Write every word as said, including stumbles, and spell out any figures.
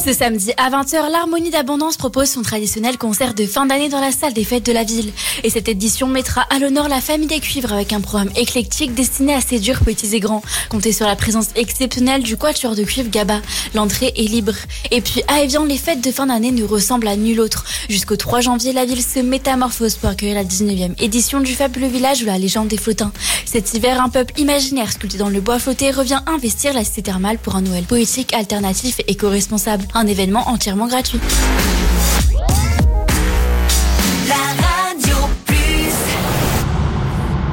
Ce samedi à vingt heures, l'Harmonie d'Abondance propose son traditionnel concert de fin d'année dans la salle des fêtes de la ville. Et cette édition mettra à l'honneur la famille des Cuivres avec un programme éclectique destiné à séduire petits et grands. Comptez sur la présence exceptionnelle du quatuor de cuivre Gaba. L'entrée est libre. Et puis à Évian, les fêtes de fin d'année ne ressemblent à nul autre. Jusqu'au trois janvier, la ville se métamorphose pour accueillir la dix-neuvième édition du fabuleux village ou la légende des flottins. Cet hiver, un peuple imaginaire sculpté dans le bois flotté revient investir la cité thermale pour un Noël poétique, alternatif et éco-responsable. Un événement entièrement gratuit.